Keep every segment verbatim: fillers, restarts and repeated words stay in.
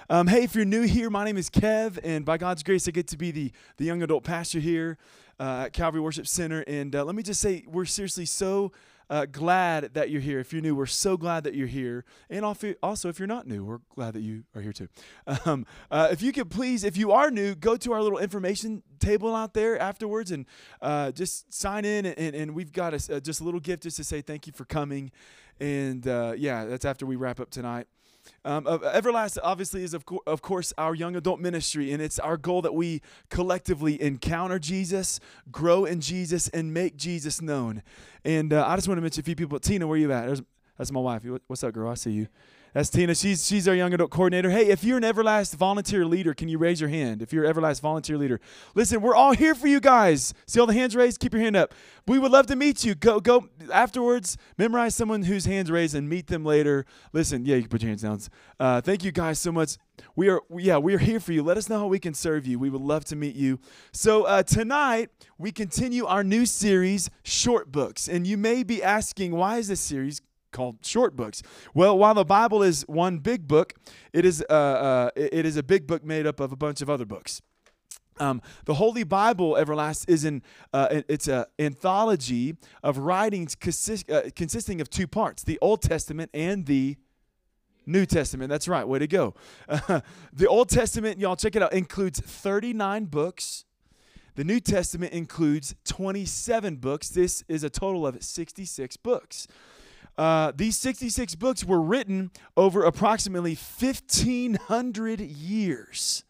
Um, hey, if you're new here, my name is Kev, and by God's grace, I get to be the, the young adult pastor here uh, at Calvary Worship Center. And uh, let me just say, we're seriously so uh, glad that you're here. If you're new, we're so glad that you're here. And also, if you're not new, we're glad that you are here too. Um, uh, if you could please, if you are new, go to our little information table out there afterwards and uh, just sign in. And, and, and we've got a, uh, just a little gift just to say thank you for coming. And uh, yeah, that's after we wrap up tonight. Um, Everlast obviously is, of, co- of course, our young adult ministry, and it's our goal that we collectively encounter Jesus, grow in Jesus, and make Jesus known. And uh, I just want to mention a few people. Tina, where you at? There's, that's my wife. What's up, girl? I see you. That's Tina. She's she's our young adult coordinator. Hey, if you're an Everlast volunteer leader, can you raise your hand? If you're an Everlast volunteer leader. Listen, we're all here for you guys. See all the hands raised? Keep your hand up. We would love to meet you. Go go afterwards. Memorize someone whose hand's raised and meet them later. Listen, yeah, you can put your hands down. Uh, thank you guys so much. We are, yeah, we are here for you. Let us know how we can serve you. We would love to meet you. So uh, tonight, we continue our new series, Short Books. And you may be asking, why is this series called Short Books? Well, while the Bible is one big book, it is uh, uh, it is a big book made up of a bunch of other books. Um, the Holy Bible, Everlast, is an uh, it's an anthology of writings consist, uh, consisting of two parts: the Old Testament and the New Testament. That's right. Way to go. Uh, the Old Testament, y'all check it out, includes thirty-nine books. The New Testament includes twenty-seven books. This is a total of sixty-six books. Uh, these sixty-six books were written over approximately fifteen hundred years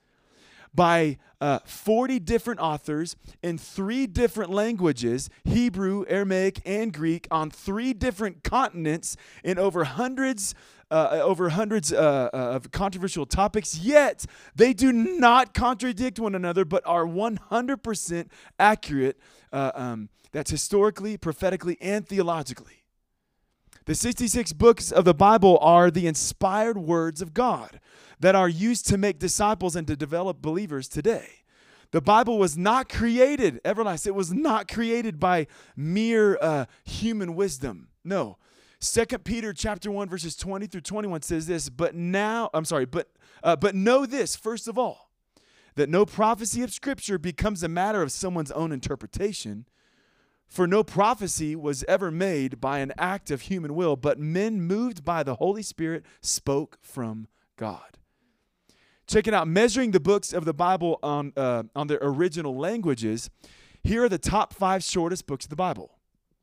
by uh, forty different authors in three different languages, Hebrew, Aramaic, and Greek, on three different continents in over hundreds uh, over hundreds uh, uh, of controversial topics, yet they do not contradict one another but are one hundred percent accurate. Uh, um, that's historically, prophetically, and theologically. The sixty-six books of the Bible are the inspired words of God that are used to make disciples and to develop believers today. The Bible was not created, Everlast, it was not created by mere uh, human wisdom. No. Second Peter chapter one, verses twenty through twenty-one says this, but now, I'm sorry, but uh, but know this, first of all, that no prophecy of Scripture becomes a matter of someone's own interpretation. For no prophecy was ever made by an act of human will, but men moved by the Holy Spirit spoke from God. Check it out. Measuring the books of the Bible on, uh, on their original languages, here are the top five shortest books of the Bible.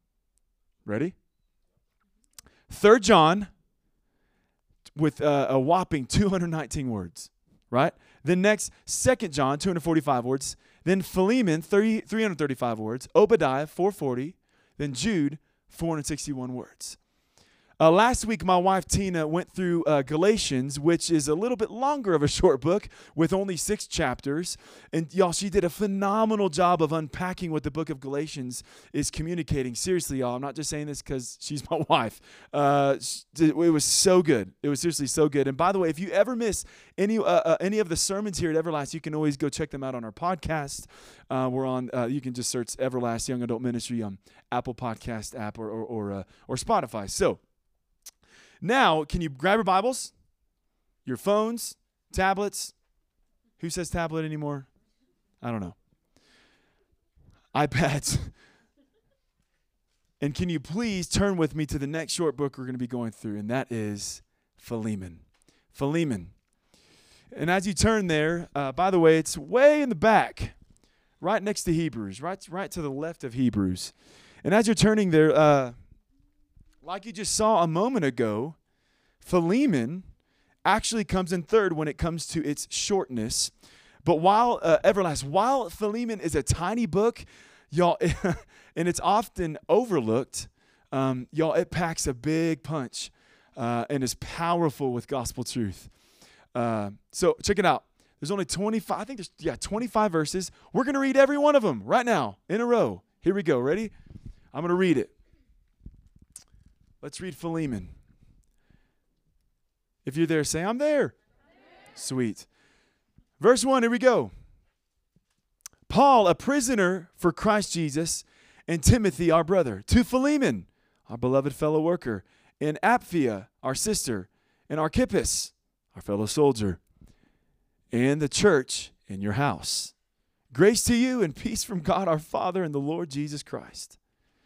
Ready? Third John with uh, a whopping two hundred nineteen words, right? Then next, Second John, two hundred forty-five words. Then Philemon, three hundred thirty-five words. Obadiah, four hundred forty. Then Jude, four hundred sixty-one words. Uh, last week, my wife Tina went through uh, Galatians, which is a little bit longer of a short book with only six chapters. And y'all, she did a phenomenal job of unpacking what the book of Galatians is communicating. Seriously, y'all, I'm not just saying this because she's my wife. Uh, it was so good. It was seriously so good. And by the way, if you ever miss any uh, uh, any of the sermons here at Everlast, you can always go check them out on our podcast. Uh, we're on. Uh, you can just search Everlast Young Adult Ministry on Apple Podcast app or or or, uh, or Spotify. So. Now, can you grab your Bibles, your phones, tablets? Who says tablet anymore? I don't know. iPads. And can you please turn with me to the next short book we're going to be going through, and that is Philemon. Philemon. And as you turn there, uh, by the way, it's way in the back, right next to Hebrews, right, right to the left of Hebrews. And as you're turning there, uh, like you just saw a moment ago, Philemon actually comes in third when it comes to its shortness. But while, uh, Everlast, while Philemon is a tiny book, y'all, and it's often overlooked, um, y'all, it packs a big punch uh, and is powerful with gospel truth. Uh, so check it out. There's only twenty-five, I think there's, yeah, twenty-five verses. We're going to read every one of them right now in a row. Here we go. Ready? I'm going to read it. Let's read Philemon. If you're there, say, I'm there. I'm there. Sweet. Verse one, here we go. Paul, a prisoner for Christ Jesus, and Timothy, our brother, to Philemon, our beloved fellow worker, and Apphia, our sister, and Archippus, our fellow soldier. and the church in your house. Grace to you and peace from God our Father and the Lord Jesus Christ.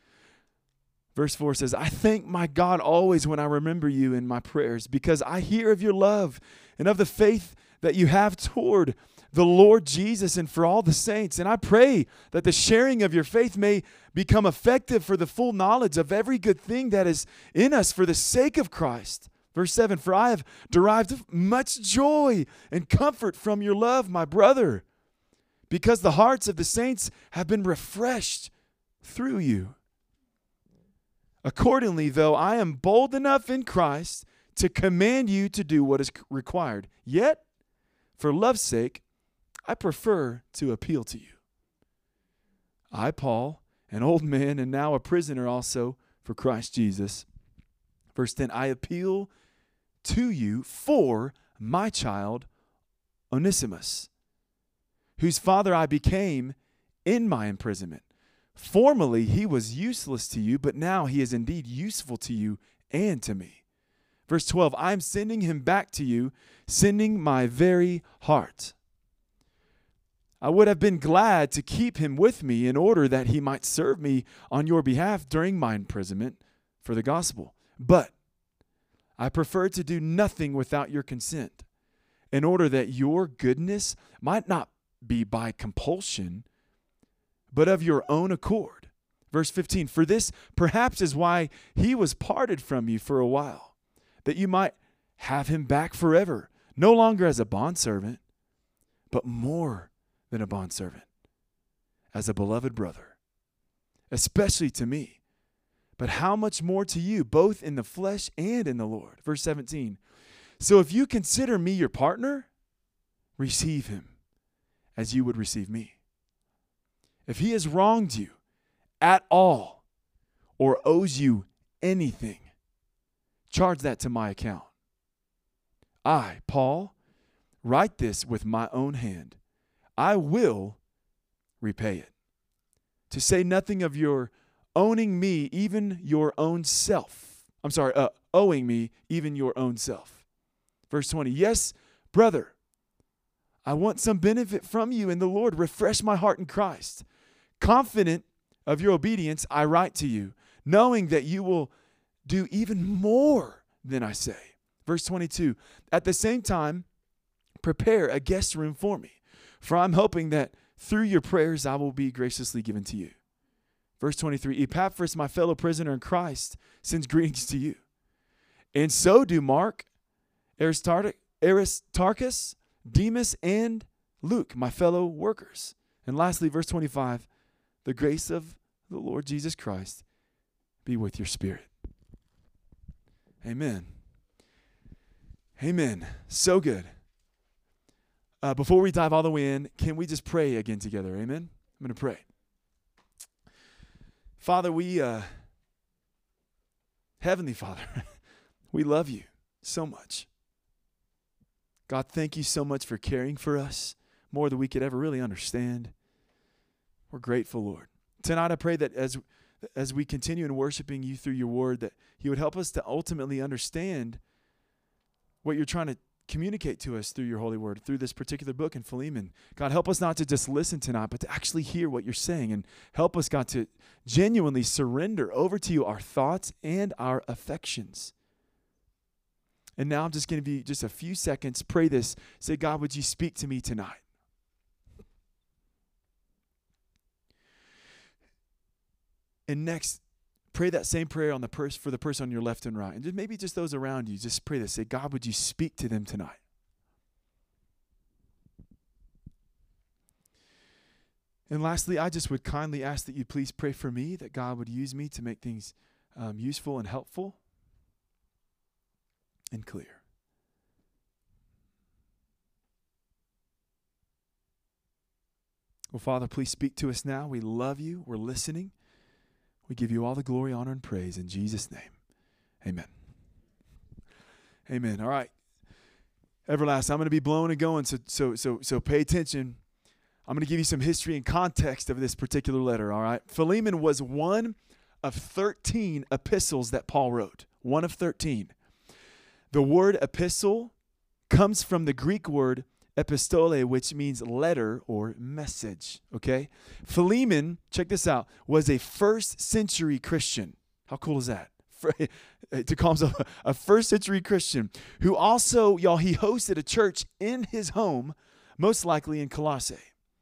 Verse four says, I thank my God always when I remember you in my prayers, because I hear of your love and of the faith that you have toward the Lord Jesus and for all the saints. And I pray that the sharing of your faith may become effective for the full knowledge of every good thing that is in us for the sake of Christ. Verse seven, for I have derived much joy and comfort from your love, my brother, because the hearts of the saints have been refreshed through you. Accordingly, though, I am bold enough in Christ to command you to do what is required. Yet, for love's sake, I prefer to appeal to you. I, Paul, an old man and now a prisoner also for Christ Jesus. Verse ten, I appeal to you for my child, Onesimus, whose father I became in my imprisonment. Formerly he was useless to you, but now he is indeed useful to you and to me. Verse twelve, I am sending him back to you, sending my very heart. I would have been glad to keep him with me in order that he might serve me on your behalf during my imprisonment for the gospel. But I prefer to do nothing without your consent, in order that your goodness might not be by compulsion, but of your own accord. Verse fifteen, for this perhaps is why he was parted from you for a while, that you might have him back forever, no longer as a bondservant, but more than a bondservant, as a beloved brother, especially to me, but how much more to you, both in the flesh and in the Lord. Verse seventeen, so if you consider me your partner, receive him as you would receive me. If he has wronged you at all or owes you anything, charge that to my account. I, Paul, write this with my own hand. I will repay it. To say nothing of your owning me, even your own self. I'm sorry, uh, owing me, even your own self. Verse twenty, yes, brother, I want some benefit from you in the Lord. Refresh my heart in Christ. Confident of your obedience, I write to you, knowing that you will do even more than I say. Verse twenty-two, at the same time, prepare a guest room for me, for I'm hoping that through your prayers I will be graciously given to you. Verse twenty-three, Epaphras, my fellow prisoner in Christ, sends greetings to you. And so do Mark, Aristarchus, Demas, and Luke, my fellow workers. And lastly, verse twenty-five, the grace of the Lord Jesus Christ be with your spirit. Amen. Amen. So good. Uh, before we dive all the way in, can we just pray again together? Amen. I'm going to pray. Father, we, uh, Heavenly Father, we love you so much. God, thank you so much for caring for us more than we could ever really understand. We're grateful, Lord. Tonight I pray that as as we continue in worshiping you through your word, that you would help us to ultimately understand what you're trying to communicate to us through your holy word, through this particular book in Philemon. God, help us not to just listen tonight, but to actually hear what you're saying, and help us, God, to genuinely surrender over to you our thoughts and our affections. And now I'm just going to be just a few seconds. Pray this. Say, God, would you speak to me tonight? And next, pray that same prayer on the pers- for the person on your left and right. And just maybe just those around you. Just pray this. Say, God, would you speak to them tonight? And lastly, I just would kindly ask that you please pray for me, that God would use me to make things um, useful and helpful and clear. Well, Father, please speak to us now. We love you. We're listening. We give you all the glory, honor, and praise in Jesus' name. Amen. Amen. All right. Everlast, I'm going to be blowing and going, so so so so pay attention. I'm going to give you some history and context of this particular letter, all right? Philemon was one of thirteen epistles that Paul wrote. One of thirteen. The word epistle comes from the Greek word epistole, which means letter or message, okay? Philemon, check this out, was a first century Christian. How cool is that? For, to call himself a first century Christian who also, y'all, he hosted a church in his home, most likely in Colossae.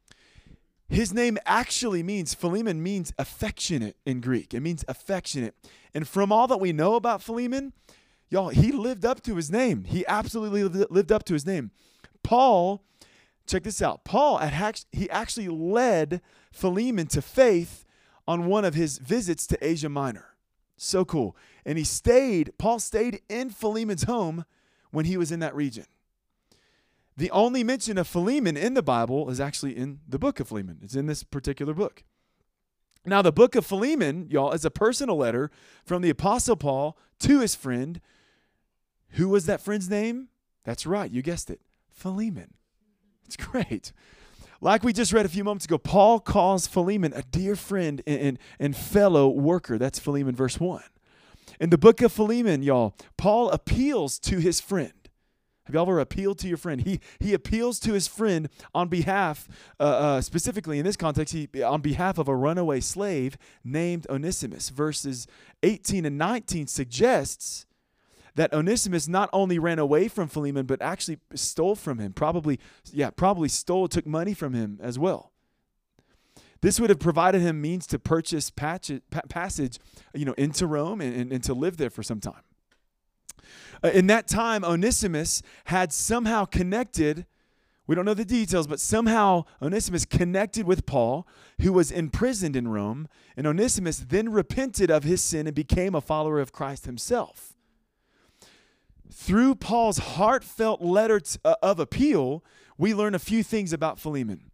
His name actually means, Philemon means affectionate in Greek. It means affectionate. And from all that we know about Philemon, y'all, he lived up to his name. He absolutely lived up to his name. Paul, check this out. Paul, had, he actually led Philemon to faith on one of his visits to Asia Minor. So cool. And he stayed, Paul stayed in Philemon's home when he was in that region. The only mention of Philemon in the Bible is actually in the book of Philemon. It's in this particular book. Now, the book of Philemon, y'all, is a personal letter from the Apostle Paul to his friend. Who was that friend's name? That's right. You guessed it. Philemon. It's great. Like we just read a few moments ago, Paul calls Philemon a dear friend and, and, and fellow worker. That's Philemon verse one. In the book of Philemon, y'all, Paul appeals to his friend. Have y'all ever appealed to your friend? He he appeals to his friend on behalf, uh, uh, specifically in this context, he, on behalf of a runaway slave named Onesimus. Verses eighteen and nineteen suggests that Onesimus not only ran away from Philemon, but actually stole from him. Probably, yeah, probably stole, took money from him as well. This would have provided him means to purchase patch, pa- passage, you know, into Rome and, and, and to live there for some time. Uh, in that time, Onesimus had somehow connected, we don't know the details, but somehow Onesimus connected with Paul, who was imprisoned in Rome, and Onesimus then repented of his sin and became a follower of Christ himself. Through Paul's heartfelt letter t- uh, of appeal, we learn a few things about Philemon.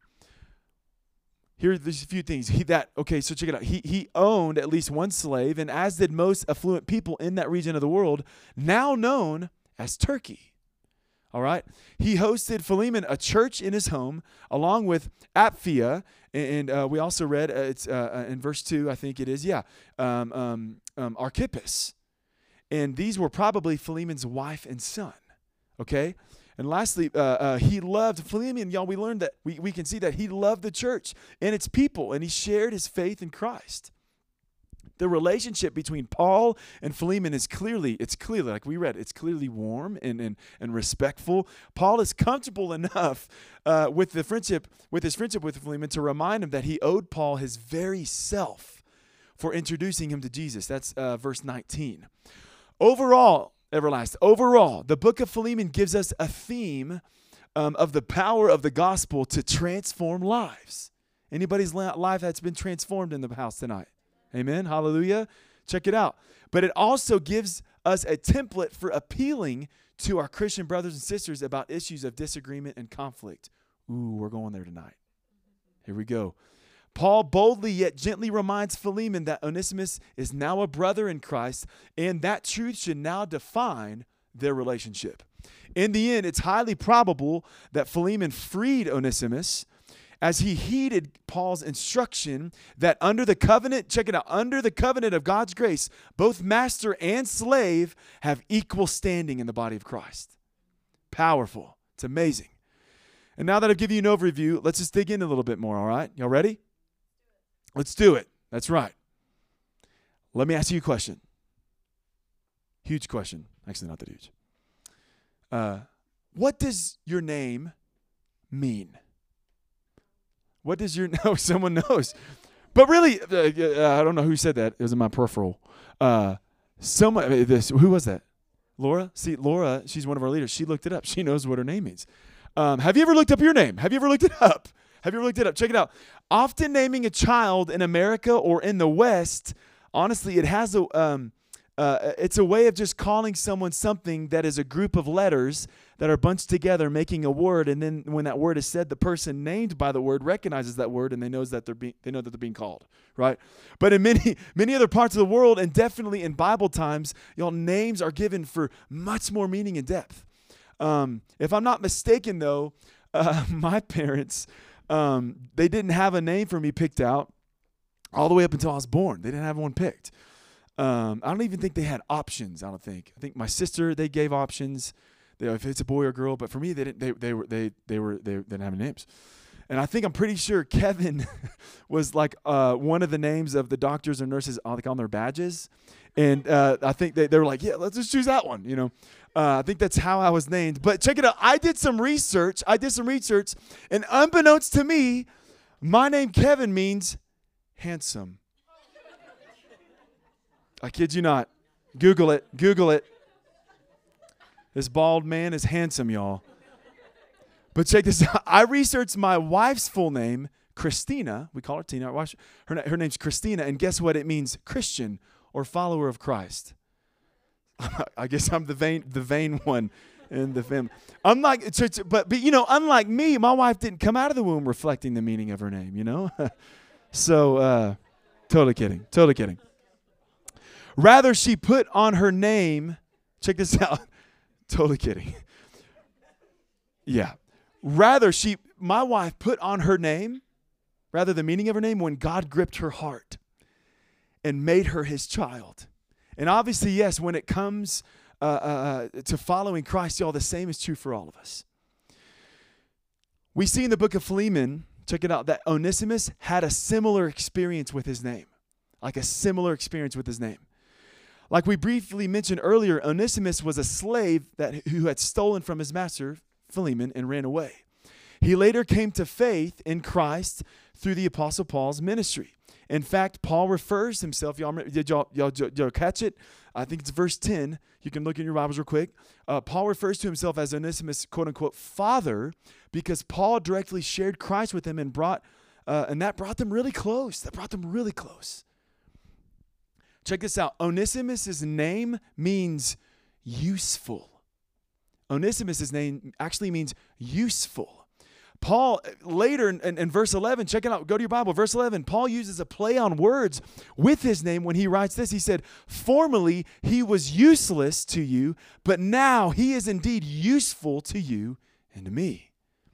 Here are these few things. He that okay, so check it out. He he owned at least one slave, and as did most affluent people in that region of the world, now known as Turkey. All right. He hosted Philemon a church in his home, along with Apphia, and, and uh, we also read uh, it's uh, in verse two, I think it is. Yeah, um, um, um, Archippus, and these were probably Philemon's wife and son. Okay. And lastly, uh, uh, he loved Philemon. Y'all, we learned that we, we can see that he loved the church and its people, and he shared his faith in Christ. The relationship between Paul and Philemon is clearly, it's clearly, like we read, it's clearly warm and and, and respectful. Paul is comfortable enough uh, with the friendship, with his friendship with Philemon to remind him that he owed Paul his very self for introducing him to Jesus. That's uh, verse nineteen. Overall, Everlast. Overall, the book of Philemon gives us a theme um, of the power of the gospel to transform lives. Anybody's life that's been transformed in the house tonight? Amen. Hallelujah. Check it out. But it also gives us a template for appealing to our Christian brothers and sisters about issues of disagreement and conflict. Ooh, we're going there tonight. Here we go. Paul boldly yet gently reminds Philemon that Onesimus is now a brother in Christ, and that truth should now define their relationship. In the end, it's highly probable that Philemon freed Onesimus as he heeded Paul's instruction that under the covenant, check it out, under the covenant of God's grace, both master and slave have equal standing in the body of Christ. Powerful. It's amazing. And now that I've given you an overview, let's just dig in a little bit more, all right? Y'all ready? Let's do it. That's right. Let me ask you a question. Huge question. Actually, not that huge. Uh, what does your name mean? What does your no? Someone knows, but really, uh, I don't know who said that. It was in my peripheral. Uh, someone. This who was that? Laura. See, Laura. She's one of our leaders. She looked it up. She knows what her name means. Um, have you ever looked up your name? Have you ever looked it up? Have you ever looked it up? Check it out. Often naming a child in America or in the West, honestly, it has a, um, uh, it's a way of just calling someone something that is a group of letters that are bunched together, making a word. And then when that word is said, the person named by the word recognizes that word, and they knows that they're being, they know that they're being called, right? But in many, many other parts of the world, and definitely in Bible times, y'all, names are given for much more meaning and depth. Um, if I'm not mistaken, though, uh, my parents. Um, they didn't have a name for me picked out all the way up until I was born. They didn't have one picked. Um, I don't even think they had options, I don't think. I think my sister, they gave options. they, if it's a boy or girl. But for me, they didn't. They they were they they were they didn't have any names. And I think I'm pretty sure Kevin was like uh, one of the names of the doctors or nurses on, like on their badges. And uh, I think they, they were like, yeah, let's just choose that one, you know. Uh, I think that's how I was named. But check it out. I did some research. I did some research. And unbeknownst to me, my name Kevin means handsome. I kid you not. Google it. Google it. This bald man is handsome, y'all. But check this out. I researched my wife's full name, Christina. We call her Tina. Her, her name's Christina. And guess what? It means Christian or follower of Christ. I guess I'm the vain, the vain one in the family. Unlike, but, but, you know, unlike me, my wife didn't come out of the womb reflecting the meaning of her name, you know? so, uh, totally kidding. Totally kidding. Rather, she put on her name, check this out. Totally kidding. Yeah. Rather, she, my wife put on her name, rather the meaning of her name, when God gripped her heart and made her his child. And obviously, yes, when it comes uh, uh, to following Christ, y'all, the same is true for all of us. We see in the book of Philemon, check it out, that Onesimus had a similar experience with his name. Like a similar experience with his name. Like we briefly mentioned earlier, Onesimus was a slave that who had stolen from his master, Philemon, and ran away. He later came to faith in Christ through the Apostle Paul's ministry. In fact, Paul refers himself, y'all, did y'all, y'all, y'all catch it? I think it's verse ten. You can look in your Bibles real quick. Uh, Paul refers to himself as Onesimus, quote unquote, father, because Paul directly shared Christ with him and brought, uh, and that brought them really close. That brought them really close. Check this out. Onesimus' name means useful. Onesimus' name actually means useful. Paul, later in, in, in verse eleven, check it out. Go to your Bible. Verse eleven, Paul uses a play on words with his name when he writes this. He said, formerly he was useless to you, but now he is indeed useful to you and to me.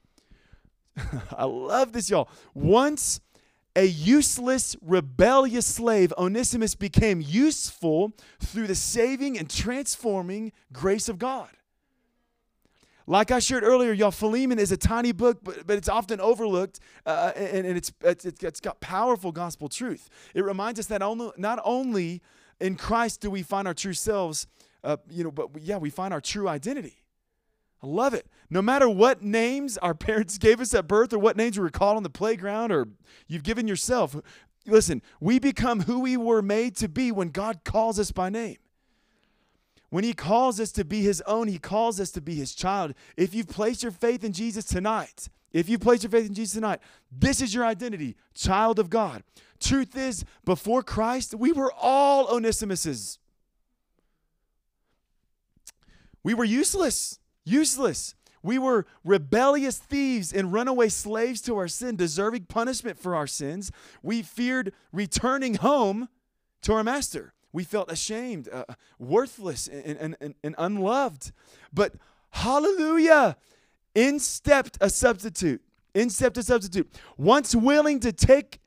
I love this, y'all. Once a useless, rebellious slave, Onesimus became useful through the saving and transforming grace of God. Like I shared earlier, y'all, Philemon is a tiny book, but, but it's often overlooked, uh, and, and it's, it's it's got powerful gospel truth. It reminds us that only, not only in Christ do we find our true selves, uh, you know, but we, yeah, we find our true identity. I love it. No matter what names our parents gave us at birth or what names we were called on the playground or you've given yourself, listen, we become who we were made to be when God calls us by name. When he calls us to be his own, he calls us to be his child. If you've placed your faith in Jesus tonight, if you've placed your faith in Jesus tonight, this is your identity, child of God. Truth is, before Christ, we were all Onesimuses. We were useless, useless. We were rebellious thieves and runaway slaves to our sin, deserving punishment for our sins. We feared returning home to our master. We felt ashamed, uh, worthless, and, and, and, and unloved. But hallelujah, in stepped a substitute. In stepped a substitute. Once willing to take,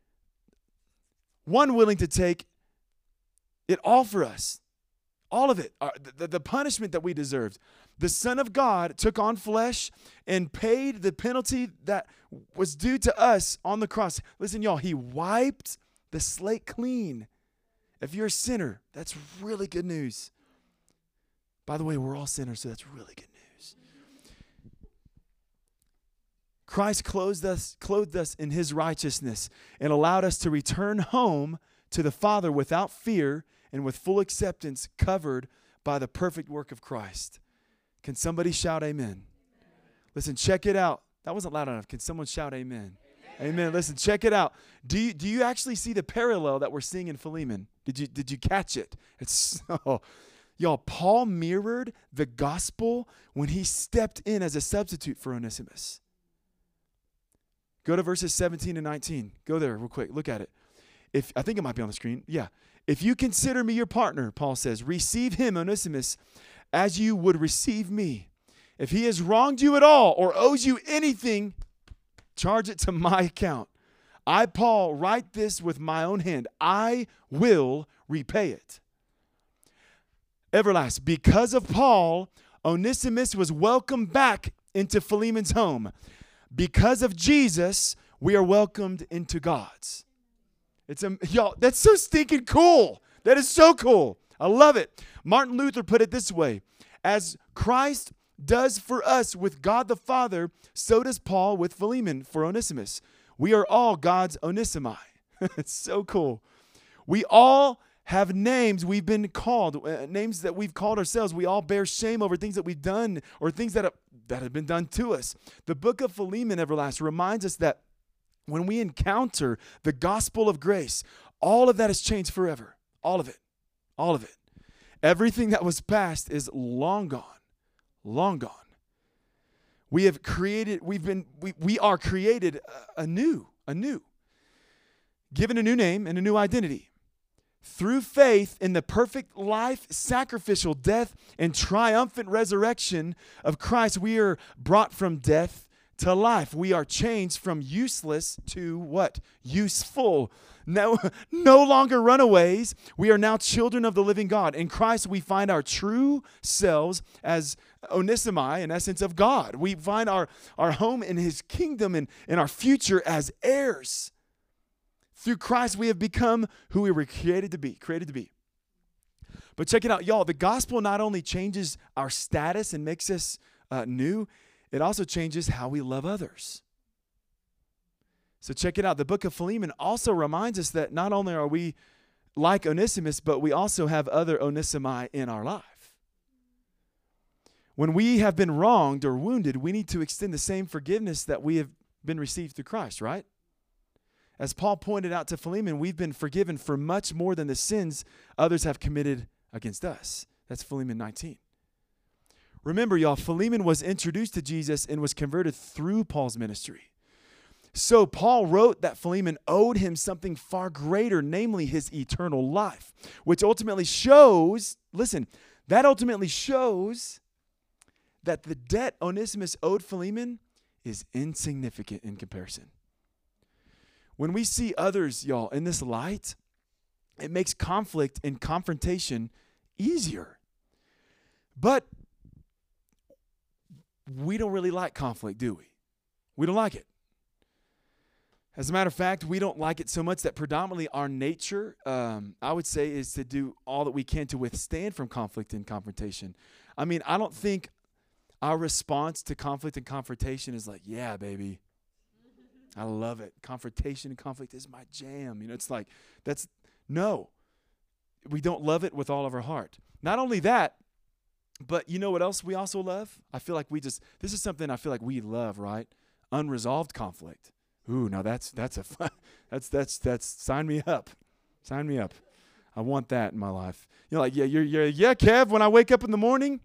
one willing to take it all for us. All of it. Uh, the, the punishment that we deserved. The Son of God took on flesh and paid the penalty that was due to us on the cross. Listen, y'all, he wiped the slate clean. If you're a sinner, that's really good news. By the way, we're all sinners, so that's really good news. Christ clothed us, clothed us in his righteousness and allowed us to return home to the Father without fear and with full acceptance, covered by the perfect work of Christ. Can somebody shout amen? Listen, check it out. That wasn't loud enough. Can someone shout amen? Amen. Amen. Listen, check it out. Do you, do you actually see the parallel that we're seeing in Philemon? Did you, did you catch it? It's so, y'all, Paul mirrored the gospel when he stepped in as a substitute for Onesimus. Go to verses seventeen and nineteen. Go there real quick. Look at it. If I think it might be on the screen. Yeah. If you consider me your partner, Paul says, receive him, Onesimus, as you would receive me. If he has wronged you at all or owes you anything, charge it to my account. I, Paul, write this with my own hand. I will repay it. Everlast, because of Paul, Onesimus was welcomed back into Philemon's home. Because of Jesus, we are welcomed into God's. It's a, y'all, that's so stinking cool. That is so cool. I love it. Martin Luther put it this way: as Christ does for us with God the Father, so does Paul with Philemon for Onesimus. We are all God's Onesimi. It's so cool. We all have names we've been called, uh, names that we've called ourselves. We all bear shame over things that we've done or things that have, that have been done to us. The book of Philemon, Everlast, reminds us that when we encounter the gospel of grace, all of that has changed forever. All of it. All of it. Everything that was past is long gone. Long gone. We have created, we've been, we, we are created anew, anew. Given a new name and a new identity. Through faith in the perfect life, sacrificial death, and triumphant resurrection of Christ, we are brought from death to life. We are changed from useless to what? Useful. No, no longer runaways. We are now children of the living God. In Christ, we find our true selves as Onesimi, in essence, of God. We find our, our home in his kingdom and, and our future as heirs. Through Christ, we have become who we were created to be, created to be. But check it out, y'all. The gospel not only changes our status and makes us uh, new, it also changes how we love others. So check it out. The book of Philemon also reminds us that not only are we like Onesimus, but we also have other Onesimi in our life. When we have been wronged or wounded, we need to extend the same forgiveness that we have been received through Christ, right? As Paul pointed out to Philemon, we've been forgiven for much more than the sins others have committed against us. That's Philemon nineteen. Remember, y'all, Philemon was introduced to Jesus and was converted through Paul's ministry. So Paul wrote that Philemon owed him something far greater, namely his eternal life, which ultimately shows, listen, that ultimately shows that the debt Onesimus owed Philemon is insignificant in comparison. When we see others, y'all, in this light, it makes conflict and confrontation easier. But we don't really like conflict, do we? We don't like it. As a matter of fact, we don't like it so much that predominantly our nature, um, I would say, is to do all that we can to withstand from conflict and confrontation. I mean, I don't think our response to conflict and confrontation is like, yeah, baby. I love it. Confrontation and conflict is my jam. You know, it's like, that's, no. We don't love it with all of our heart. Not only that, but you know what else we also love? I feel like we just, this is something I feel like we love, right? Unresolved conflict. Ooh, now that's, that's a, fun, that's, that's, that's, sign me up. Sign me up. I want that in my life. You're like, yeah, you're, you're, yeah, Kev, when I wake up in the morning,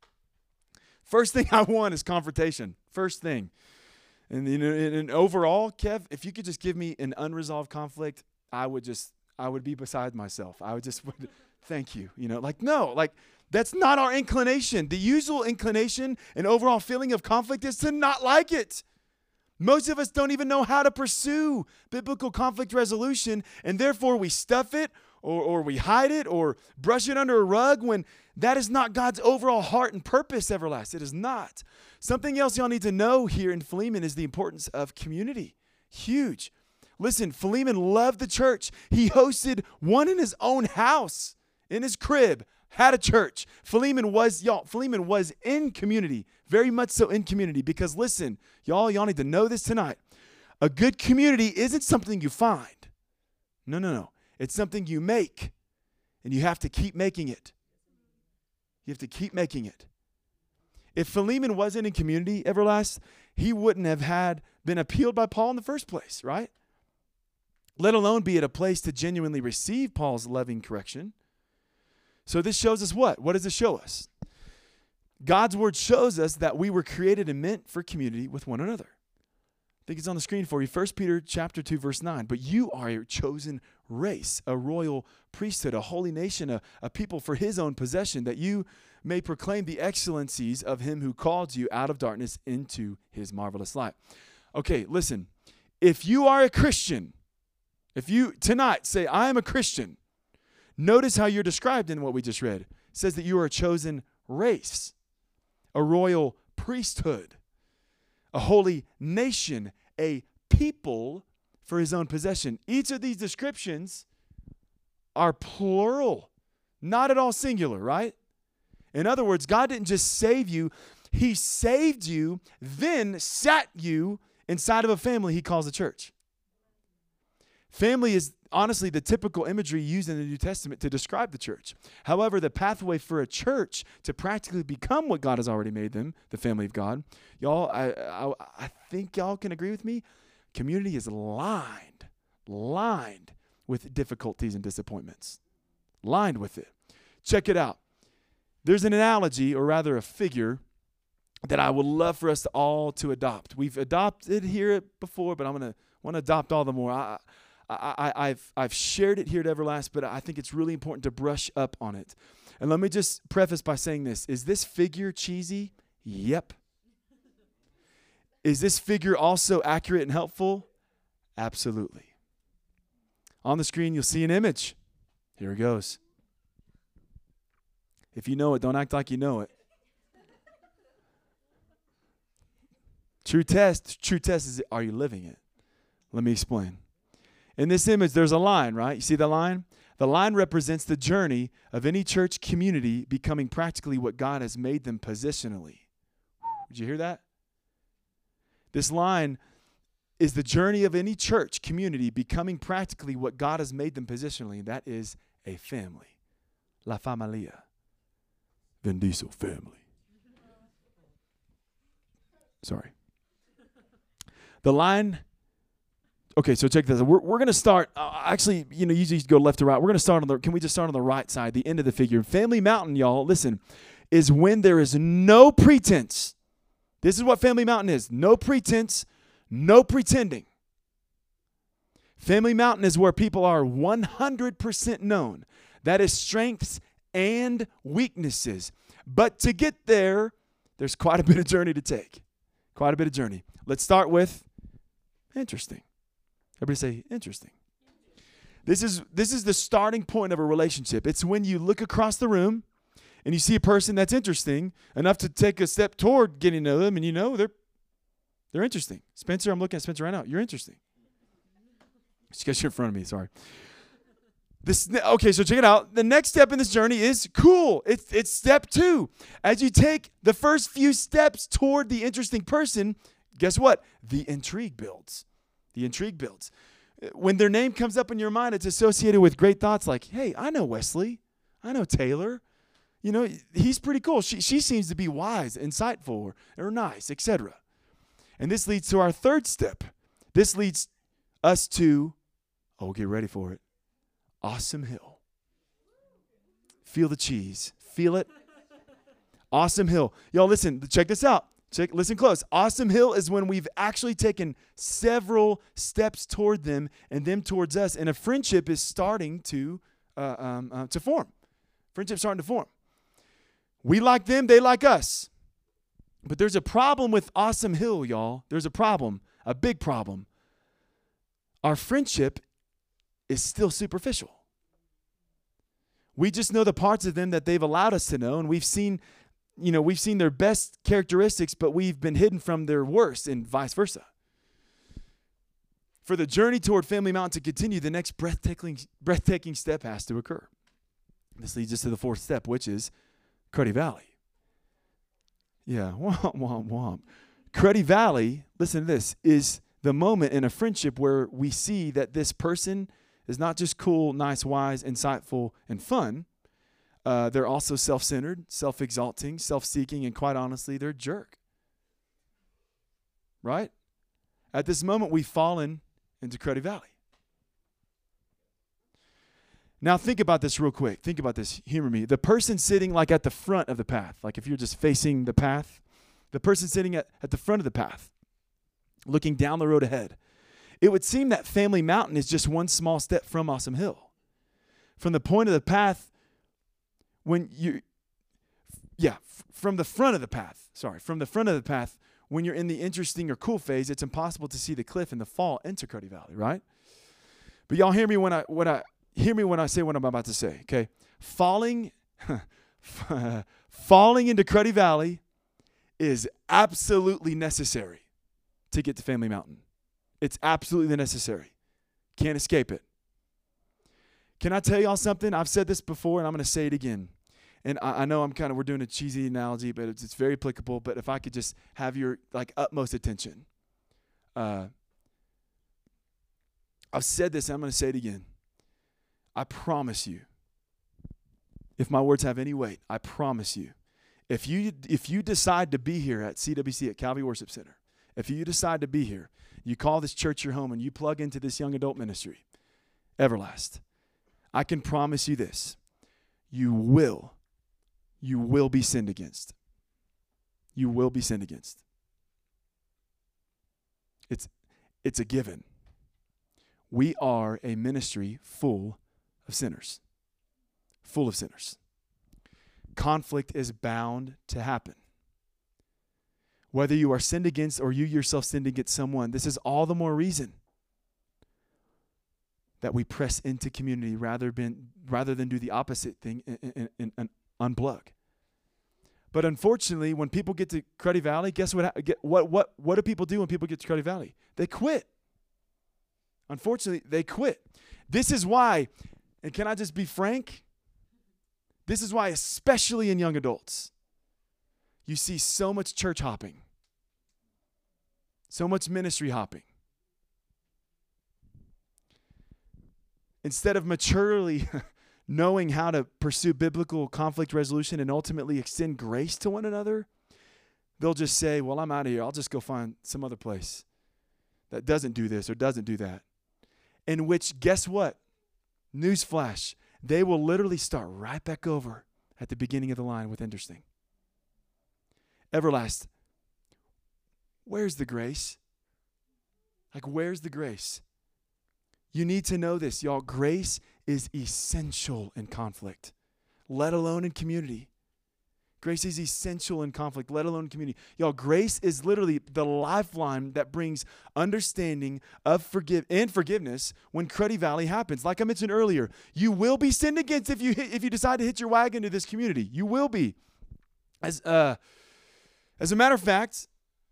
first thing I want is confrontation. First thing. And, you know, and, and overall, Kev, if you could just give me an unresolved conflict, I would just, I would be beside myself. I would just, would, thank you. You know, like, no, like, that's not our inclination. The usual inclination and overall feeling of conflict is to not like it. Most of us don't even know how to pursue biblical conflict resolution, and therefore we stuff it or, or we hide it or brush it under a rug when that is not God's overall heart and purpose, Everlast. It is not. Something else y'all need to know here in Philemon is the importance of community. Huge. Listen, Philemon loved the church. He hosted one in his own house, in his crib, had a church. Philemon was, y'all, Philemon was in community, very much so in community, because listen, y'all, y'all need to know this tonight. A good community isn't something you find. No, no, no. It's something you make, and you have to keep making it. You have to keep making it. If Philemon wasn't in community, Everlast, he wouldn't have had been appealed by Paul in the first place, right? Let alone be at a place to genuinely receive Paul's loving correction. So this shows us what? What does it show us? God's word shows us that we were created and meant for community with one another. I think it's on the screen for you. First Peter chapter two, verse nine. But you are a chosen race, a royal priesthood, a holy nation, a, a people for his own possession, that you may proclaim the excellencies of him who called you out of darkness into his marvelous light. Okay, listen. If you are a Christian, if you tonight say, I am a Christian, notice how you're described in what we just read. It says that you are a chosen race. a royal priesthood, a holy nation, a people for his own possession. Each of these descriptions are plural, not at all singular, right? In other words, God didn't just save you. He saved you, then sat you inside of a family he calls a church. Family is honestly the typical imagery used in the New Testament to describe the church. However, the pathway for a church to practically become what God has already made them, the family of God, y'all, I, I, I think y'all can agree with me. Community is lined, lined with difficulties and disappointments. Lined with it. Check it out. There's an analogy, or rather a figure, that I would love for us all to adopt. We've adopted here before, but I'm going to want to adopt all the more. I, I, I, I've, I've shared it here at Everlast, but I think it's really important to brush up on it. And let me just preface by saying this. Is this figure cheesy? Yep. Is this figure also accurate and helpful? Absolutely. On the screen, you'll see an image. Here it goes. If you know it, don't act like you know it. True test, true test is, are you living it? Let me explain. In this image, there's a line, right? You see the line? The line represents the journey of any church community becoming practically what God has made them positionally. Did you hear that? This line is the journey of any church community becoming practically what God has made them positionally. That is a family. La familia. Vin Diesel family. Sorry. The line, okay, so check this out. We're, we're going to start, uh, actually, you know, usually you go left to right. We're going to start on the, can we just start on the right side, the end of the figure? Family Mountain, y'all, listen, is when there is no pretense. This is what Family Mountain is. No pretense, no pretending. Family Mountain is where people are one hundred percent known. That is strengths and weaknesses. But to get there, there's quite a bit of journey to take. Quite a bit of journey. Let's start with interesting. Everybody say interesting. This is this is the starting point of a relationship. It's when you look across the room and you see a person that's interesting enough to take a step toward getting to know them, and you know they're they're interesting. Spencer, I'm looking at Spencer right now. You're interesting. Just because you're in front of me, sorry. This okay, so check it out. The next step in this journey is cool. It's it's step two. As you take the first few steps toward the interesting person, guess what? The intrigue builds. The intrigue builds. When their name comes up in your mind, it's associated with great thoughts like, hey, I know Wesley. I know Taylor. You know, he's pretty cool. She she seems to be wise, insightful, or, or nice, et cetera. And this leads to our third step. This leads us to, oh, get ready for it, Awesome Hill. Feel the cheese. Feel it? Awesome Hill. Y'all listen, check this out. Check, listen close. Awesome Hill is when we've actually taken several steps toward them and them towards us, and a friendship is starting to uh, um, uh, to form. Friendship's starting to form. We like them, they like us. But there's a problem with Awesome Hill, y'all. There's a problem, a big problem. Our friendship is still superficial. We just know the parts of them that they've allowed us to know, and we've seen, you know, we've seen their best characteristics, but we've been hidden from their worst, and vice versa. For the journey toward Family Mountain to continue, the next breathtaking, breathtaking step has to occur. This leads us to the fourth step, which is Cruddy Valley. Yeah, womp, womp, womp. Cruddy Valley, listen to this, is the moment in a friendship where we see that this person is not just cool, nice, wise, insightful, and fun. Uh, they're also self-centered, self-exalting, self-seeking, and quite honestly, they're a jerk. Right? At this moment, we've fallen into Cruddy Valley. Now think about this real quick. Think about this. Humor me. The person sitting like at the front of the path, like if you're just facing the path, the person sitting at, at the front of the path, looking down the road ahead, it would seem that Family Mountain is just one small step from Awesome Hill. From the point of the path, when you, yeah, f- from the front of the path, sorry, from the front of the path, when you're in the interesting or cool phase, it's impossible to see the cliff and the fall into Cruddy Valley, right? But y'all hear me when I, when I, hear me when I say what I'm about to say, okay? Falling, falling into Cruddy Valley is absolutely necessary to get to Family Mountain. It's absolutely necessary. Can't escape it. Can I tell y'all something? I've said this before, and I'm going to say it again. And I, I know I'm kind of, we're doing a cheesy analogy, but it's, it's very applicable. But if I could just have your, like, utmost attention. Uh, I've said this, and I'm going to say it again. I promise you, if my words have any weight, I promise you, if you if you decide to be here at C W C, at Calvary Worship Center, if you decide to be here, you call this church your home, and you plug into this young adult ministry, Everlast, I can promise you this. You will, you will be sinned against. You will be sinned against. It's, it's a given. We are a ministry full of sinners. Full of sinners. Conflict is bound to happen. Whether you are sinned against or you yourself sinned against someone, this is all the more reason that we press into community rather than, rather than do the opposite thing and, and, and, and unplug. But unfortunately, when people get to Cruddy Valley, guess what, get, what, what, what do people do when people get to Cruddy Valley? They quit. Unfortunately, they quit. This is why, and can I just be frank? This is why, especially in young adults, you see so much church hopping, so much ministry hopping. Instead of maturely knowing how to pursue biblical conflict resolution and ultimately extend grace to one another, they'll just say, well, I'm out of here. I'll just go find some other place that doesn't do this or doesn't do that. In which, guess what? Newsflash, they will literally start right back over at the beginning of the line with interesting. Everlast, where's the grace? Like, where's the grace? You need to know this, y'all. Grace is essential in conflict, let alone in community. Grace is essential in conflict, let alone in community. Y'all, grace is literally the lifeline that brings understanding of forgive and forgiveness when Cruddy Valley happens. Like I mentioned earlier, you will be sinned against if you hit, if you decide to hitch your wagon to this community. You will be. As uh, as a matter of fact,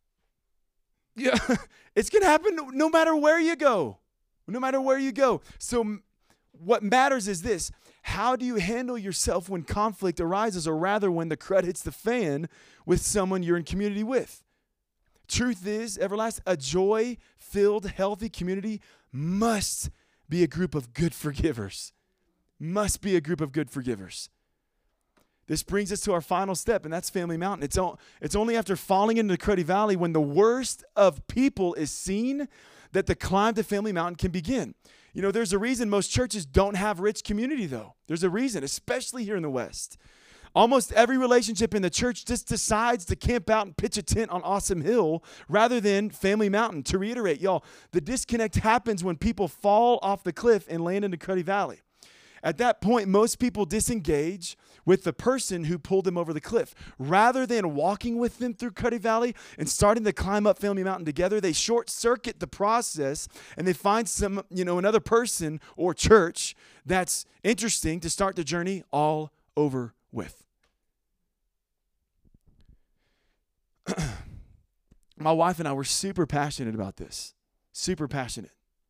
yeah, it's gonna happen no matter where you go. No matter where you go. So what matters is this. How do you handle yourself when conflict arises, or rather when the crud hits the fan with someone you're in community with? Truth is, Everlast, a joy-filled, healthy community must be a group of good forgivers. Must be a group of good forgivers. This brings us to our final step, and that's Family Mountain. It's, o- it's only after falling into Cruddy Valley when the worst of people is seen that the climb to Family Mountain can begin. You know, there's a reason most churches don't have rich community, though. There's a reason, especially here in the West. Almost every relationship in the church just decides to camp out and pitch a tent on Awesome Hill rather than Family Mountain. To reiterate, y'all, the disconnect happens when people fall off the cliff and land into Cruddy Valley. At that point, most people disengage with the person who pulled them over the cliff. Rather than walking with them through Cruddy Valley and starting to climb up Family Mountain together, they short-circuit the process and they find some, you know, another person or church that's interesting to start the journey all over with. My wife and I were super passionate about this. Super passionate.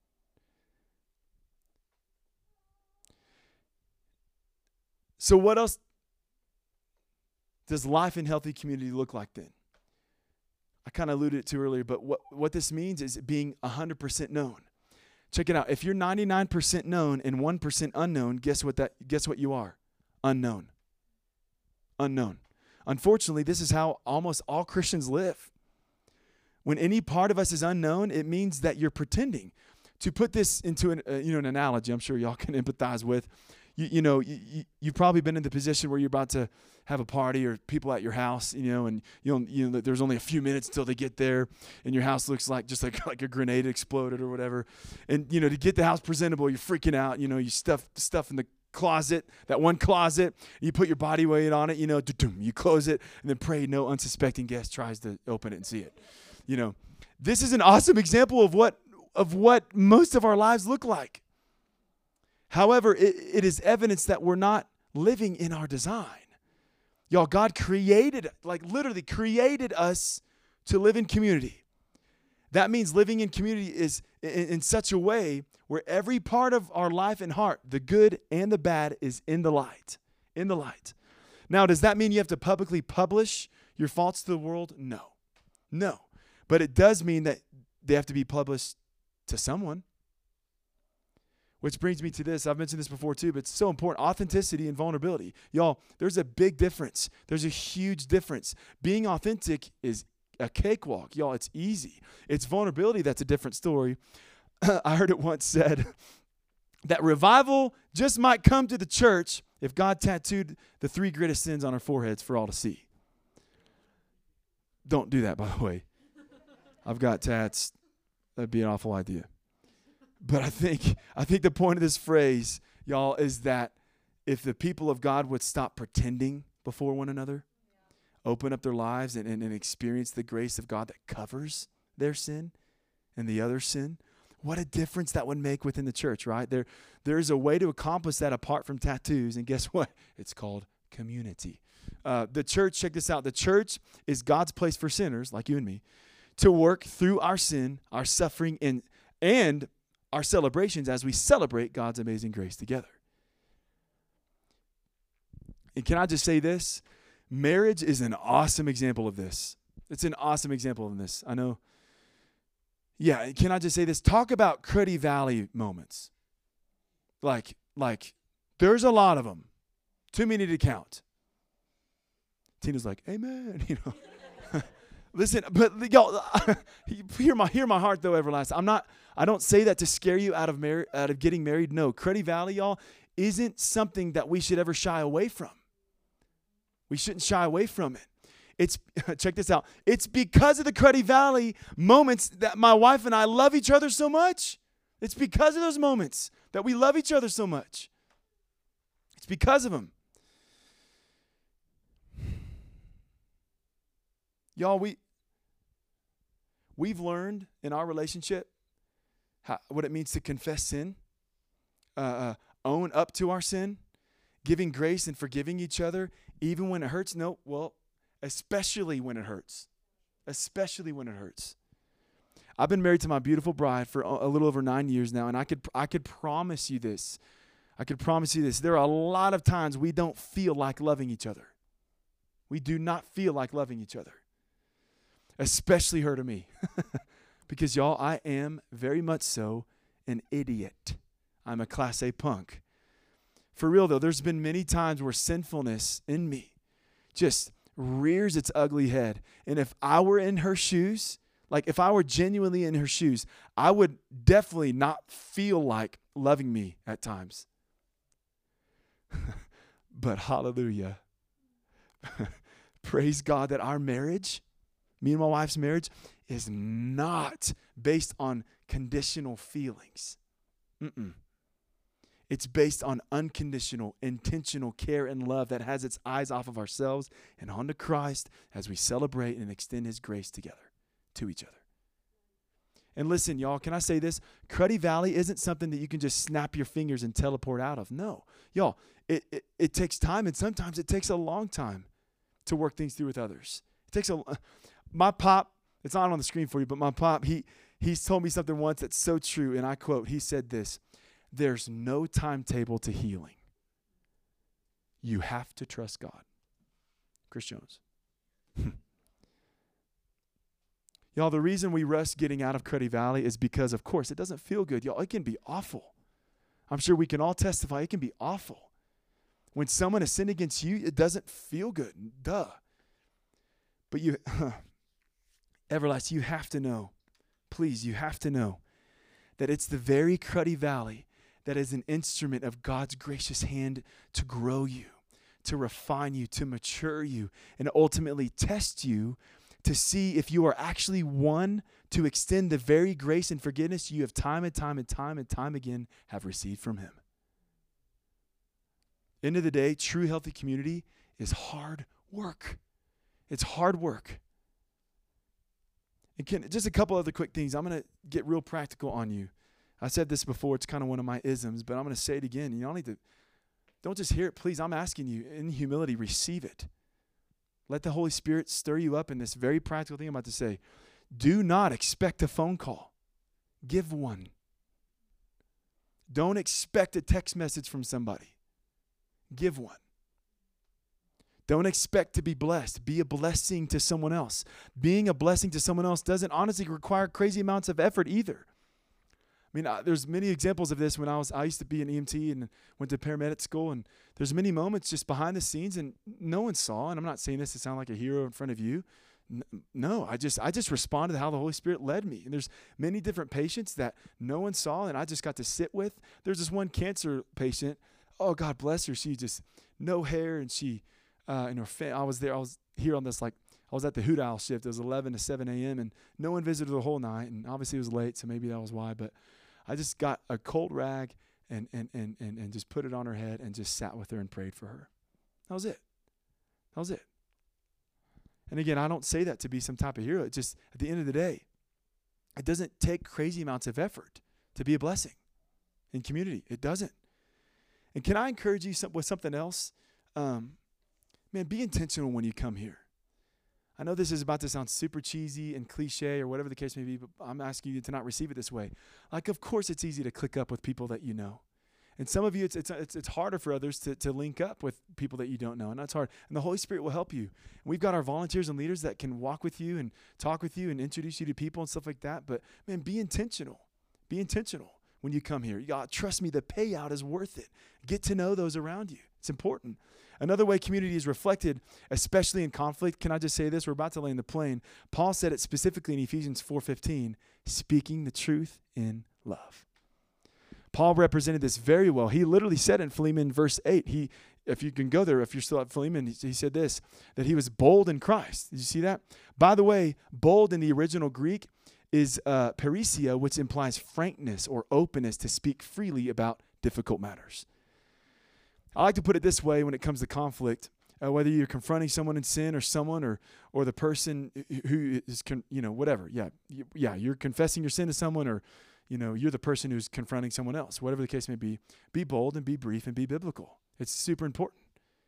So what else does life in healthy community look like then? I kind of alluded to earlier, but what, what this means is being one hundred percent known. Check it out. If you're ninety-nine percent known and one percent unknown, guess what that guess what you are? Unknown. Unknown. Unfortunately, this is how almost all Christians live. When any part of us is unknown, it means that you're pretending. To put this into an, uh, you know, an analogy, I'm sure y'all can empathize with. You, you know, you, you, you've probably been in the position where you're about to have a party or people at your house, you know, and you know, you know, there's only a few minutes until they get there, and your house looks like just like like a grenade exploded or whatever. And you know, to get the house presentable, you're freaking out. You know, you stuff stuff in the closet, that one closet. You put your body weight on it. You know, you close it, and then pray no unsuspecting guest tries to open it and see it. You know, this is an awesome example of what of what most of our lives look like. However, it, it is evidence that we're not living in our design. Y'all, God created, like literally created us to live in community. That means living in community is in, in such a way where every part of our life and heart, the good and the bad, is in the light. In the light. Now, does that mean you have to publicly publish your faults to the world? No. No. But it does mean that they have to be published to someone. Which brings me to this. I've mentioned this before too, but it's so important. Authenticity and vulnerability. Y'all, there's a big difference. There's a huge difference. Being authentic is a cakewalk. Y'all, it's easy. It's vulnerability that's a different story. I heard it once said that revival just might come to the church if God tattooed the three greatest sins on our foreheads for all to see. Don't do that, by the way. I've got tats. That'd be an awful idea. But I think I think the point of this phrase, y'all, is that if the people of God would stop pretending before one another, open up their lives and, and, and experience the grace of God that covers their sin and the other sin, what a difference that would make within the church, right? There, there's a way to accomplish that apart from tattoos, and guess what? It's called community. Uh, the church, check this out, the church is God's place for sinners, like you and me, to work through our sin, our suffering, and and our celebrations as we celebrate God's amazing grace together. And can I just say this? Marriage is an awesome example of this. It's an awesome example of this. I know. Yeah, can I just say this? Talk about Cruddy Valley moments. Like, like, there's a lot of them. Too many to count. Tina's like, amen, you know. Listen, but y'all, hear my hear my heart though, everlasting. I'm not. I don't say that to scare you out of mar- out of getting married. No, Cruddy Valley, y'all, isn't something that we should ever shy away from. We shouldn't shy away from it. It's check this out. It's because of the Cruddy Valley moments that my wife and I love each other so much. It's because of those moments that we love each other so much. It's because of them. Y'all, we we've learned in our relationship how, what it means to confess sin, uh, uh, own up to our sin, giving grace and forgiving each other, even when it hurts. No, well, especially when it hurts. Especially when it hurts. I've been married to my beautiful bride for a little over nine years now, and I could I could promise you this. I could promise you this. There are a lot of times we don't feel like loving each other. We do not feel like loving each other. Especially her to me. Because, y'all, I am very much so an idiot. I'm a class A punk. For real, though, there's been many times where sinfulness in me just rears its ugly head. And if I were in her shoes, like if I were genuinely in her shoes, I would definitely not feel like loving me at times. But hallelujah. Praise God that our marriage, me and my wife's marriage, is not based on conditional feelings. Mm-mm. It's based on unconditional, intentional care and love that has its eyes off of ourselves and onto Christ as we celebrate and extend His grace together to each other. And listen, y'all, can I say this? Cruddy Valley isn't something that you can just snap your fingers and teleport out of. No. Y'all, it, it, it takes time, and sometimes it takes a long time to work things through with others. It takes a my pop, it's not on the screen for you, but my pop, he he's told me something once that's so true, and I quote, he said this, "There's no timetable to healing. You have to trust God." Chris Jones. Y'all, the reason we rush getting out of Cruddy Valley is because, of course, it doesn't feel good. Y'all, it can be awful. I'm sure we can all testify it can be awful. When someone has sinned against you, it doesn't feel good. Duh. But you, everlasting, you have to know, please, you have to know that it's the very Cruddy Valley that is an instrument of God's gracious hand to grow you, to refine you, to mature you, and ultimately test you to see if you are actually one to extend the very grace and forgiveness you have time and time and time and time again have received from Him. End of the day, true healthy community is hard work. It's hard work. And can, just a couple other quick things. I'm going to get real practical on you. I said this before. It's kind of one of my isms, but I'm going to say it again. You don't need to, don't just hear it. Please, I'm asking you in humility, receive it. Let the Holy Spirit stir you up in this very practical thing I'm about to say. Do not expect a phone call. Give one. Don't expect a text message from somebody. Give one. Don't expect to be blessed. Be a blessing to someone else. Being a blessing to someone else doesn't honestly require crazy amounts of effort either. I mean, uh, there's many examples of this when I was, I used to be an E M T and went to paramedic school, and there's many moments just behind the scenes and no one saw, and I'm not saying this to sound like a hero in front of you. N- No, I just I just responded to how the Holy Spirit led me. And there's many different patients that no one saw and I just got to sit with. There's this one cancer patient. Oh, God bless her. She just, no hair, and she, uh, in her fa- I was there, I was here on this, like, I was at the Hoot Owl shift. It was eleven to seven a.m. and no one visited the whole night, and obviously it was late, so maybe that was why. But I just got a cold rag and and and and, and just put it on her head and just sat with her and prayed for her. That was it. That was it. And again, I don't say that to be some type of hero. It just, at the end of the day, it doesn't take crazy amounts of effort to be a blessing in community. It doesn't. And can I encourage you some, with something else? Um, man, be intentional when you come here. I know this is about to sound super cheesy and cliche or whatever the case may be, but I'm asking you to not receive it this way. Like, of course, it's easy to click up with people that you know. And some of you, it's it's it's, it's harder for others to, to link up with people that you don't know, and that's hard. And the Holy Spirit will help you. And we've got our volunteers and leaders that can walk with you and talk with you and introduce you to people and stuff like that. But, man, be intentional. Be intentional when you come here. You got, trust me, the payout is worth it. Get to know those around you. It's important. Another way community is reflected, especially in conflict, can I just say this? We're about to land the plane. Paul said it specifically in Ephesians four fifteen, speaking the truth in love. Paul represented this very well. He literally said in Philemon verse eight, he, if you can go there, if you're still at Philemon, he, he said this, that he was bold in Christ. Did you see that? By the way, bold in the original Greek is uh, parisia, which implies frankness or openness to speak freely about difficult matters. I like to put it this way when it comes to conflict, uh, whether you're confronting someone in sin or someone or or the person who is, con- you know, whatever. Yeah, you, yeah, you're confessing your sin to someone, or, you know, you're the person who's confronting someone else. Whatever the case may be, be bold and be brief and be biblical. It's super important.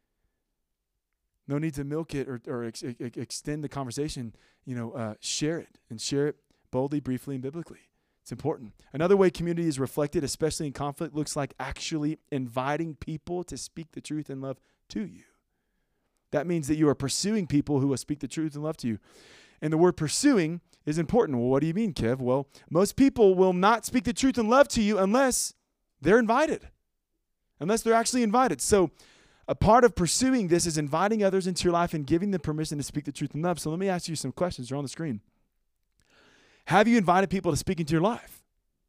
No need to milk it or, or ex- ex- extend the conversation. You know, uh, share it and share it boldly, briefly, and biblically. It's important. Another way community is reflected, especially in conflict, looks like actually inviting people to speak the truth and love to you. That means that you are pursuing people who will speak the truth and love to you. And the word pursuing is important. Well, what do you mean, Kev? Well, most people will not speak the truth and love to you unless they're invited, unless they're actually invited. So a part of pursuing this is inviting others into your life and giving them permission to speak the truth and love. So let me ask you some questions. They're on the screen. Have you invited people to speak into your life?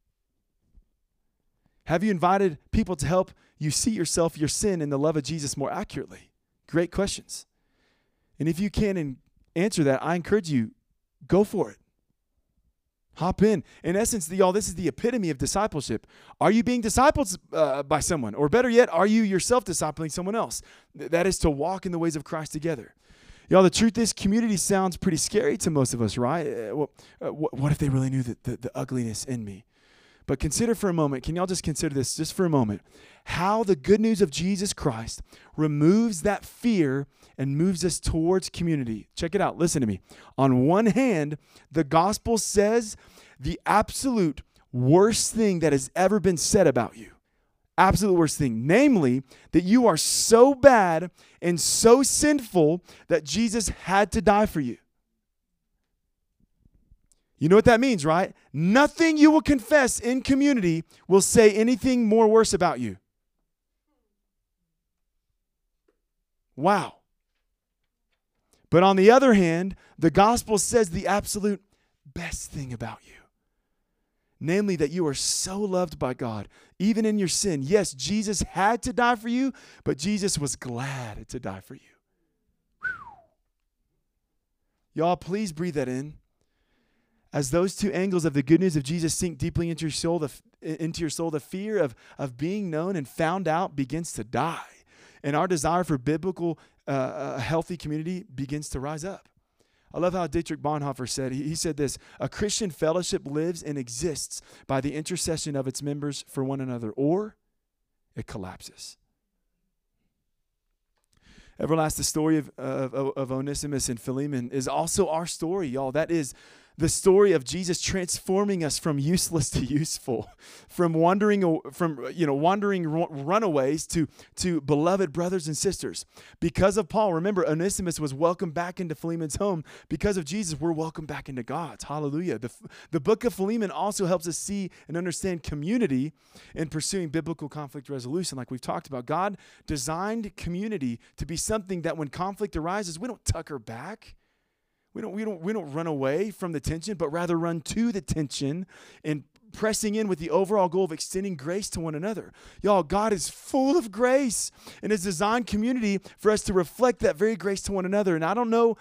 Have you invited people to help you see yourself, your sin, and the love of Jesus more accurately? Great questions. And if you can answer that, I encourage you, go for it. Hop in. In essence, the, y'all, this is the epitome of discipleship. Are you being discipled uh, by someone? Or better yet, are you yourself discipling someone else? Th- that is to walk in the ways of Christ together. Y'all, the truth is, community sounds pretty scary to most of us, right? Uh, well, uh, what, what if they really knew the, the, the ugliness in me? But consider for a moment, can y'all just consider this just for a moment, how the good news of Jesus Christ removes that fear and moves us towards community. Check it out. Listen to me. On one hand, the gospel says the absolute worst thing that has ever been said about you. Absolute worst thing, namely that you are so bad and so sinful that Jesus had to die for you. You know what that means, right? Nothing you will confess in community will say anything more worse about you. Wow. But on the other hand, the gospel says the absolute best thing about you. Namely, that you are so loved by God, even in your sin. Yes, Jesus had to die for you, but Jesus was glad to die for you. Whew. Y'all, please breathe that in. As those two angles of the good news of Jesus sink deeply into your soul, the, into your soul, the fear of, of being known and found out begins to die. And our desire for biblical, uh, a healthy community begins to rise up. I love how Dietrich Bonhoeffer said, he, he said this, a Christian fellowship lives and exists by the intercession of its members for one another, or it collapses. Ever last, the story of, of, of Onesimus and Philemon is also our story, y'all. That is the story of Jesus transforming us from useless to useful, from wandering, from you know, wandering runaways to, to beloved brothers and sisters. Because of Paul, remember, Onesimus was welcomed back into Philemon's home. Because of Jesus, we're welcomed back into God's. Hallelujah. The, the book of Philemon also helps us see and understand community in pursuing biblical conflict resolution, like we've talked about. God designed community to be something that when conflict arises, we don't tucker back. We don't, we don't, we don't run away from the tension, but rather run to the tension and pressing in with the overall goal of extending grace to one another. Y'all, God is full of grace and has designed community for us to reflect that very grace to one another. And I don't know,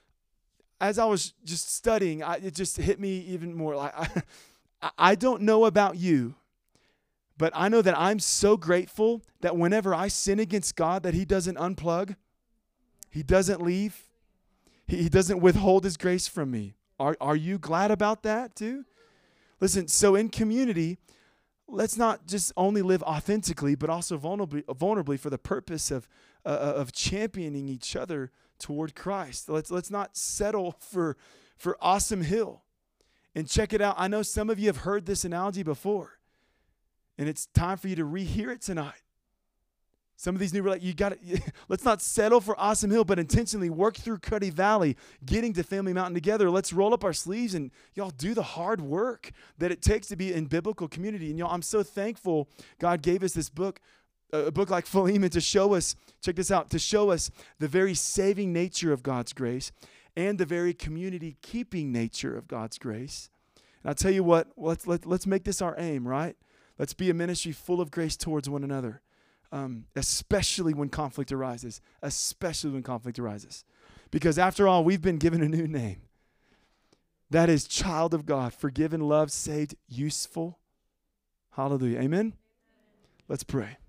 as I was just studying, I, it just hit me even more. Like I, I don't know about you, but I know that I'm so grateful that whenever I sin against God, that he doesn't unplug, he doesn't leave. He doesn't withhold his grace from me. Are, are you glad about that too? Listen, so in community, let's not just only live authentically, but also vulnerably, vulnerably for the purpose of, uh, of championing each other toward Christ. Let's, let's not settle for, for Awesome Hill. And check it out. I know some of you have heard this analogy before, and it's time for you to rehear it tonight. Some of these new, you got to, let's not settle for Awesome Hill, but intentionally work through Cuddy Valley, getting to Family Mountain together. Let's roll up our sleeves and y'all do the hard work that it takes to be in biblical community. And y'all, I'm so thankful God gave us this book, a book like Philemon, to show us, check this out, to show us the very saving nature of God's grace and the very community-keeping nature of God's grace. And I'll tell you what, let's, let, let's make this our aim, right? Let's be a ministry full of grace towards one another. Um, especially when conflict arises, especially when conflict arises. Because after all, we've been given a new name. That is child of God, forgiven, loved, saved, useful. Hallelujah. Amen? Let's pray.